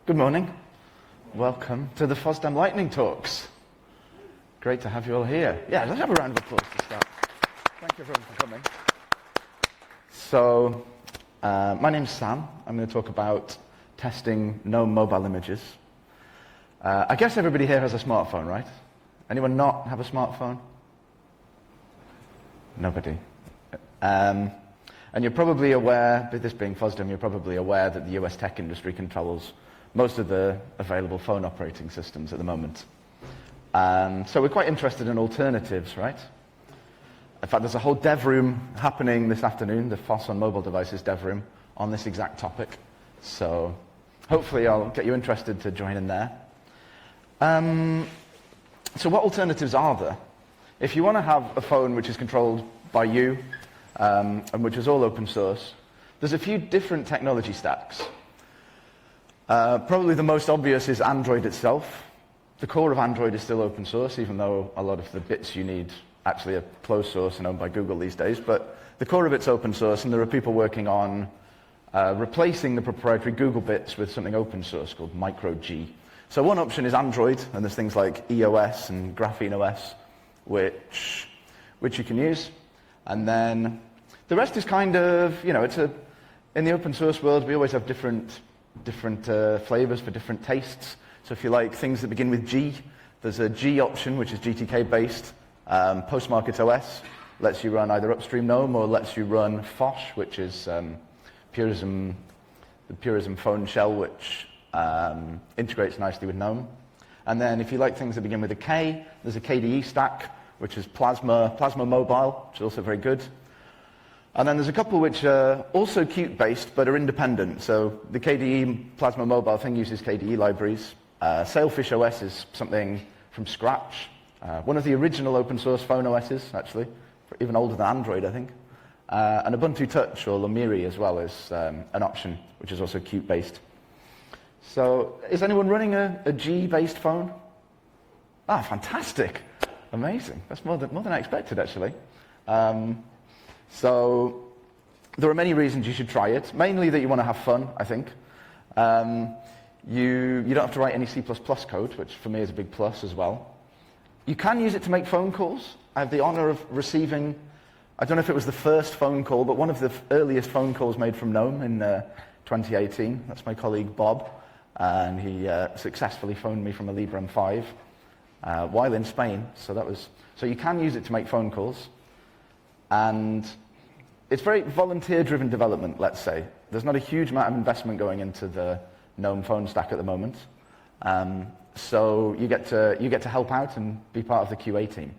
Good morning. Welcome to the FOSDEM Lightning Talks. Great to have you all here. Yeah, let's have a round of applause to start. Thank you everyone for coming. So, my name's Sam. I'm going to talk about testing GNOME mobile images. I guess everybody here has a smartphone, right? Anyone not have a smartphone? Nobody. And you're probably aware, with this being FOSDEM, you're probably aware that the US tech industry controls most of the available phone operating systems at the moment. So we're quite interested in alternatives, right? In fact, there's a whole dev room happening this afternoon, the FOSS on mobile devices dev room, on this exact topic. So hopefully I'll get you interested to join in there. So what alternatives are there? If you want to have a phone which is controlled by you, and which is all open source, there's a few different technology stacks. Probably the most obvious is Android itself. The core of Android is still open source, even though a lot of the bits you need actually are closed source and owned by Google these days. But the core of it's open source, and there are people working on replacing the proprietary Google bits with something open source called MicroG. So one option is Android, and there's things like EOS and Graphene OS, which you can use. And then the rest is kind of, in the open source world, we always have different flavors for different tastes. So if you like things that begin with G, there's a G option, which is GTK based. Postmarket OS lets you run either upstream GNOME or lets you run Phosh, which is the Purism phone shell, which integrates nicely with GNOME. And then if you like things that begin with a K, there's a KDE stack, which is Plasma Mobile, which is also very good. And then there's a couple which are also Qt based but are independent. So the KDE Plasma Mobile thing uses KDE libraries. Sailfish OS is something from scratch. One of the original open source phone OSs, actually, even older than Android, I think. And Ubuntu Touch or Lomiri as well is an option, which is also Qt based. So is anyone running a G based phone? Ah, fantastic. Amazing. That's more than I expected, actually. So there are many reasons you should try it. Mainly that you want to have fun, I think. You don't have to write any C++ code, which for me is a big plus as well. You can use it to make phone calls. I have the honor of receiving, I don't know if it was the first phone call, but one of the earliest phone calls made from GNOME in 2018. That's my colleague Bob, and he successfully phoned me from a Librem 5 while in Spain. So you can use it to make phone calls. And it's very volunteer-driven development, let's say. There's not a huge amount of investment going into the GNOME phone stack at the moment. So you get to help out and be part of the QA team.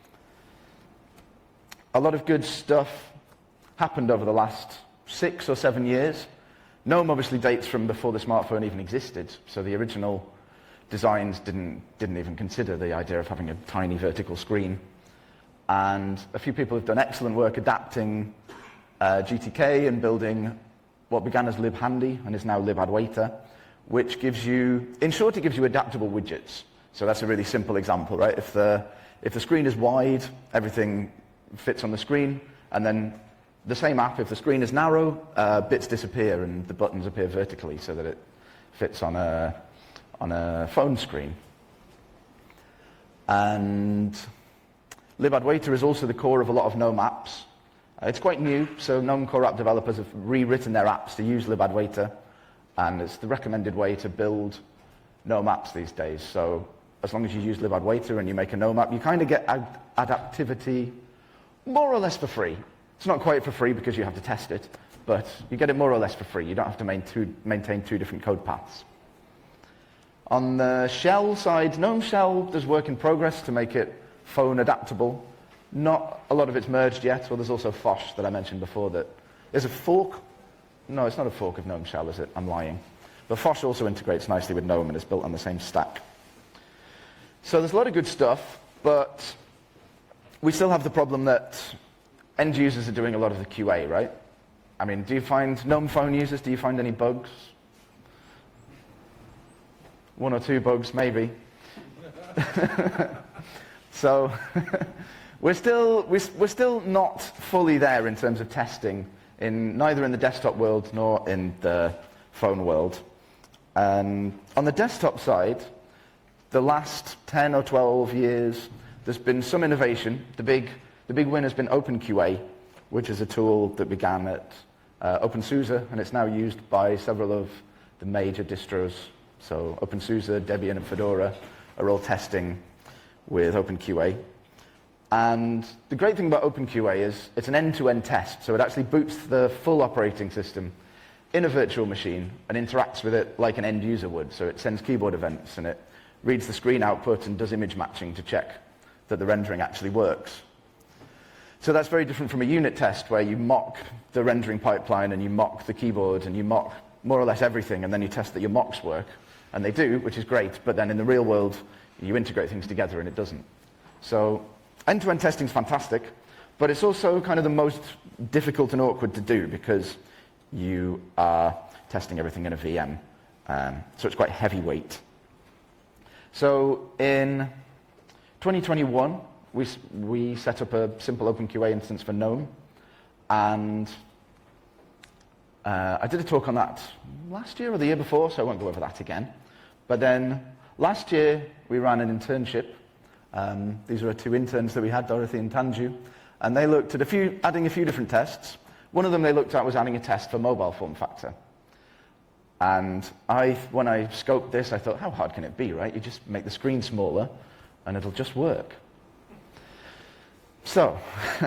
A lot of good stuff happened over the last 6 or 7 years. GNOME obviously dates from before the smartphone even existed, so the original designs didn't even consider the idea of having a tiny vertical screen. And a few people have done excellent work adapting GTK and building what began as libhandy and is now libadwaita, which gives you, in short, it gives you adaptable widgets. So that's a really simple example, right? If the screen is wide, everything fits on the screen, and then the same app, if the screen is narrow, bits disappear and the buttons appear vertically so that it fits on a phone screen. And libadwaita is also the core of a lot of GNOME apps. It's quite new, so GNOME Core app developers have rewritten their apps to use libadwaita, and it's the recommended way to build GNOME apps these days. So as long as you use libadwaita and you make a GNOME app, you kind of get adaptivity more or less for free. It's not quite for free because you have to test it, but you get it more or less for free. You don't have to maintain two different code paths. On the shell side, GNOME Shell does work in progress to make it phone adaptable. Not a lot of it's merged yet. Well, there's also Phosh that I mentioned before. That there's a fork. No, it's not a fork of GNOME Shell, is it? I'm lying. But Phosh also integrates nicely with GNOME and is built on the same stack. So there's a lot of good stuff, but we still have the problem that end users are doing a lot of the QA, right? I mean, do you find GNOME phone users, do you find any bugs? 1 or 2 bugs, maybe. So we're still not fully there in terms of testing, neither in the desktop world nor in the phone world. On the desktop side, the last 10 or 12 years, there's been some innovation. The big win has been OpenQA, which is a tool that began at OpenSUSE, and it's now used by several of the major distros. So OpenSUSE, Debian, and Fedora are all testing with OpenQA. And the great thing about OpenQA is it's an end-to-end test, so it actually boots the full operating system in a virtual machine and interacts with it like an end user would. So it sends keyboard events, and it reads the screen output and does image matching to check that the rendering actually works. So that's very different from a unit test where you mock the rendering pipeline and you mock the keyboard and you mock more or less everything, and then you test that your mocks work. And they do, which is great, but then in the real world, you integrate things together and it doesn't. So end-to-end testing is fantastic, but it's also kind of the most difficult and awkward to do because you are testing everything in a VM. So it's quite heavyweight. So in 2021, we set up a simple OpenQA instance for GNOME, and I did a talk on that last year or the year before, so I won't go over that again. But then last year, we ran an internship. These were two interns that we had, Dorothy and Tanju, and they looked at adding a few different tests. One of them they looked at was adding a test for mobile form factor. And when I scoped this, I thought, how hard can it be, right? You just make the screen smaller, and it'll just work. So,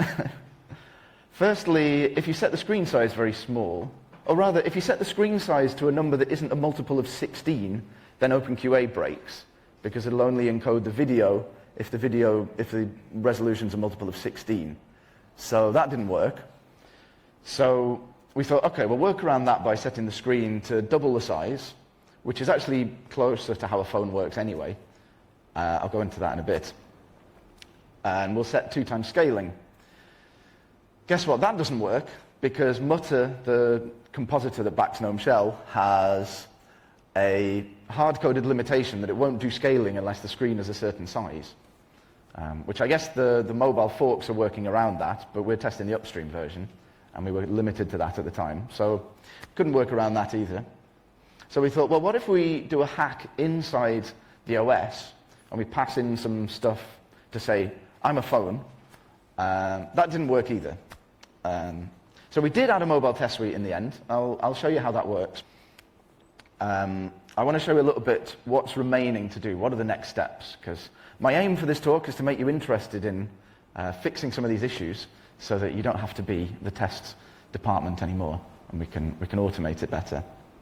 firstly, if you set the screen size very small, or rather, if you set the screen size to a number that isn't a multiple of 16, then OpenQA breaks, because it'll only encode the video if the resolution's a multiple of 16. So that didn't work. So we thought, okay, we'll work around that by setting the screen to double the size, which is actually closer to how a phone works anyway. I'll go into that in a bit. And we'll set 2 times scaling. Guess what? That doesn't work, because Mutter, the compositor that backs GNOME Shell, has a hard-coded limitation that it won't do scaling unless the screen is a certain size. Which I guess the mobile forks are working around that, but we're testing the upstream version, and we were limited to that at the time. So couldn't work around that either. So we thought, well, what if we do a hack inside the OS, and we pass in some stuff to say, I'm a phone. That didn't work either. So we did add a mobile test suite in the end. I'll show you how that works. I want to show you a little bit what's remaining to do. What are the next steps? Because my aim for this talk is to make you interested in fixing some of these issues so that you don't have to be the test department anymore, and we can automate it better.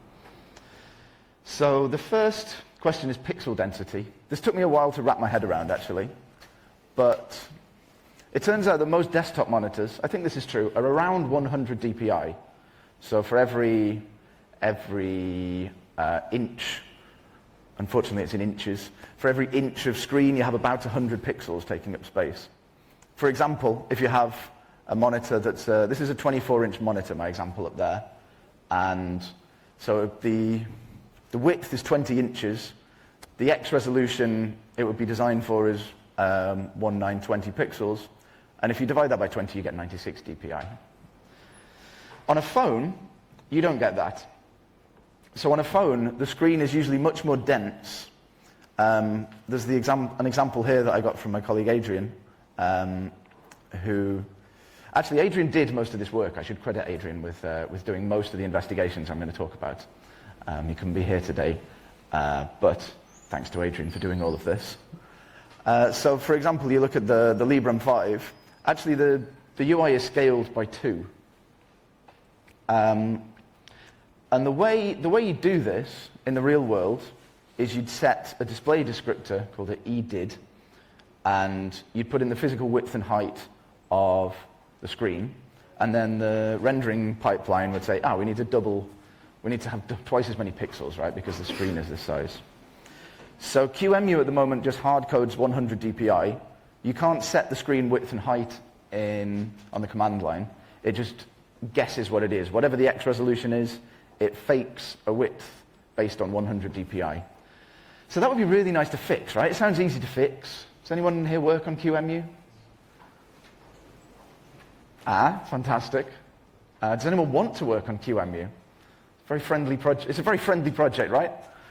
So the first question is pixel density. This took me a while to wrap my head around, actually. But it turns out that most desktop monitors, I think this is true, are around 100 dpi. So for every inch, unfortunately it's in inches, for every inch of screen you have about 100 pixels taking up space. For example, if you have a monitor that's, this is a 24-inch monitor, my example up there, and so the width is 20 inches, the X resolution it would be designed for is 1920 pixels, and if you divide that by 20 you get 96 dpi. On a phone, you don't get that. So on a phone, the screen is usually much more dense. There's an example here that I got from my colleague Adrian, who... Actually, Adrian did most of this work. I should credit Adrian with doing most of the investigations I'm going to talk about. He couldn't be here today, but thanks to Adrian for doing all of this. So, for example, you look at the Librem 5. Actually, the UI is scaled by 2. And the way you do this in the real world is you'd set a display descriptor called an edid, and you'd put in the physical width and height of the screen, and then the rendering pipeline would say, we need to have twice as many pixels, right, because the screen is this size. So QEMU at the moment just hard codes 100 dpi. You can't set the screen width and height on the command line. It just guesses what it is. Whatever the X resolution is, it fakes a width based on 100 dpi. So that would be really nice to fix, right? It sounds easy to fix. Does anyone here work on QEMU? Fantastic. Does anyone want to work on QEMU? Very friendly project. It's a very friendly project, right?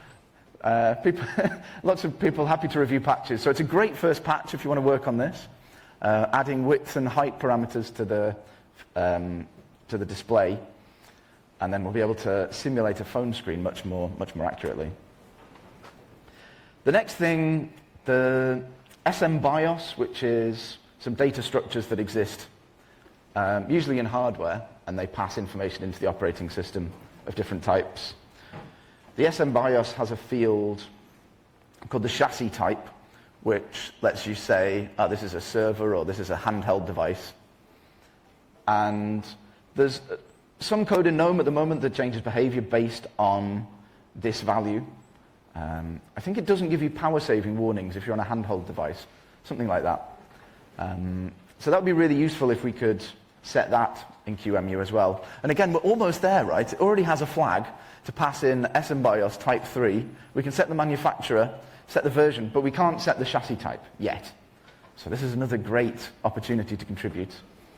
Lots of people happy to review patches. So it's a great first patch if you want to work on this. Adding width and height parameters to the display, and then we'll be able to simulate a phone screen much more accurately. The next thing, the SM BIOS, which is some data structures that exist usually in hardware, and they pass information into the operating system of different types. The SM BIOS has a field called the chassis type, which lets you say, oh, this is a server or this is a handheld device. And there's some code in GNOME at the moment that changes behavior based on this value. I think it doesn't give you power saving warnings if you're on a handheld device, something like that. So that would be really useful if we could set that in QEMU as well. And again, we're almost there, right? It already has a flag to pass in SM BIOS type 3. We can set the manufacturer, set the version, but we can't set the chassis type yet. So this is another great opportunity to contribute.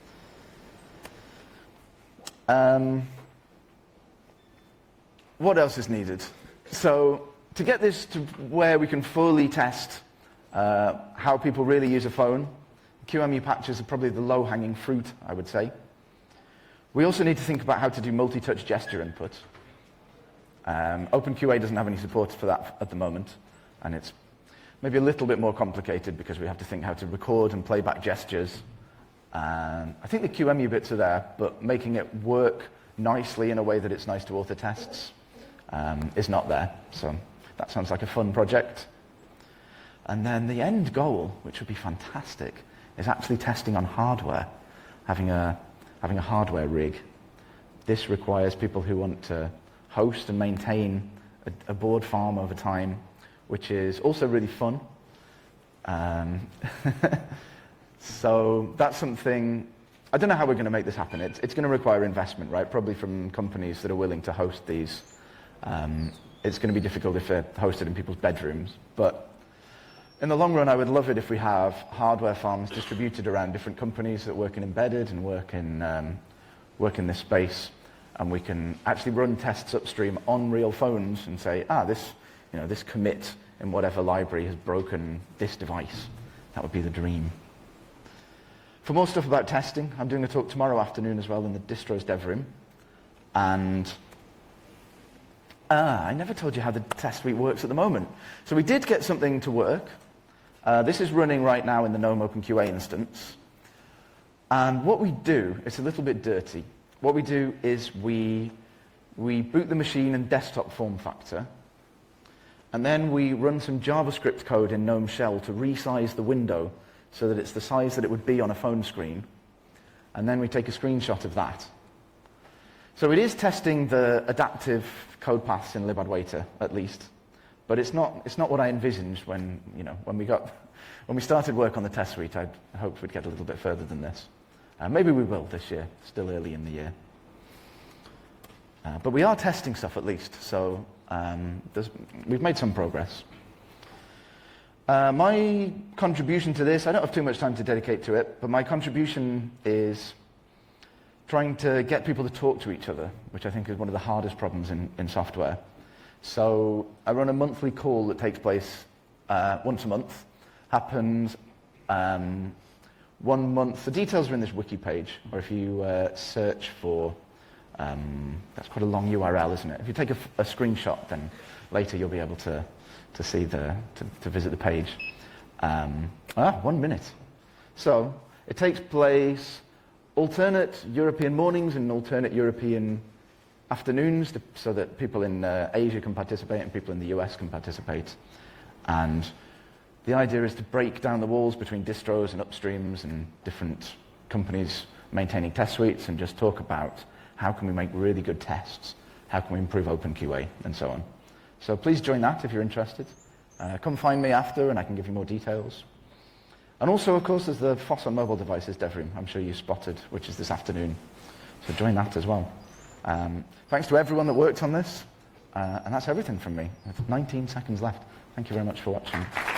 What else is needed? So to get this to where we can fully test how people really use a phone, QEMU patches are probably the low-hanging fruit, I would say. We also need to think about how to do multi-touch gesture input. OpenQA doesn't have any support for that at the moment, and it's maybe a little bit more complicated because we have to think how to record and play back gestures. I think the QEMU bits are there, but making it work nicely in a way that it's nice to author tests is not there. So that sounds like a fun project. And then the end goal, which would be fantastic, is actually testing on hardware, having a hardware rig. This requires people who want to host and maintain a board farm over time, which is also really fun. So that's something, I don't know how we're going to make this happen. It's going to require investment, right? Probably from companies that are willing to host these. It's going to be difficult if they're hosted in people's bedrooms. But in the long run, I would love it if we have hardware farms distributed around different companies that work in embedded and work in this space. And we can actually run tests upstream on real phones and say, this commit in whatever library has broken this device. That would be the dream. For more stuff about testing, I'm doing a talk tomorrow afternoon as well in the Distros Dev Room. And I never told you how the test suite works at the moment. So we did get something to work. This is running right now in the GNOME OpenQA instance. And what we do, it's a little bit dirty. What we do is we boot the machine in desktop form factor, and then we run some JavaScript code in GNOME Shell to resize the window so that it's the size that it would be on a phone screen, and then we take a screenshot of that. So it is testing the adaptive code paths in libadwaita, at least, but it's not what I envisaged when we started work on the test suite. I hoped we'd get a little bit further than this. Maybe we will this year, still early in the year. But we are testing stuff at least, so we've made some progress. My contribution to this, I don't have too much time to dedicate to it, but my contribution is trying to get people to talk to each other, which I think is one of the hardest problems in software. So I run a monthly call that takes place once a month, happens 1 month. The details are in this wiki page, or if you search for, that's quite a long URL, isn't it? If you take a screenshot, then later you'll be able to see to visit the page. 1 minute. So it takes place alternate European mornings and alternate European afternoons, so that people in Asia can participate and people in the US can participate. And the idea is to break down the walls between distros and upstreams and different companies maintaining test suites and just talk about how can we make really good tests, how can we improve OpenQA, and so on. So please join that if you're interested. Come find me after and I can give you more details. And also, of course, there's the FOSS on mobile devices dev room, I'm sure you spotted, which is this afternoon. So join that as well. Thanks to everyone that worked on this. And that's everything from me. With 19 seconds left. Thank you very much for watching.